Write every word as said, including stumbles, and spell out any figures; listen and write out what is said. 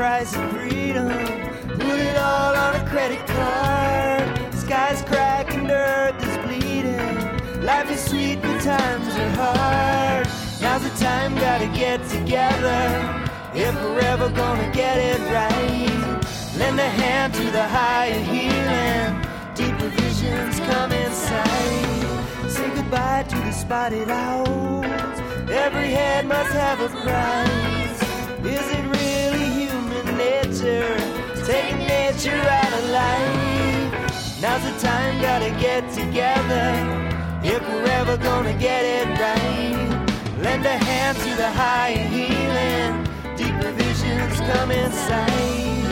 price of freedom. Put it all on a credit card. Sky's cracking, earth is bleeding. Life is sweet, but times are hard. Now's the time, gotta get together if we're ever gonna get it right. Lend a hand to the higher healing. Deeper visions come inside. Say goodbye to the spotted owls. Every head must have a price. Is it really human nature taking nature out of life? Now's the time, gotta get together if we're ever gonna get it right. Lend a hand to the higher healing. Deeper visions come inside.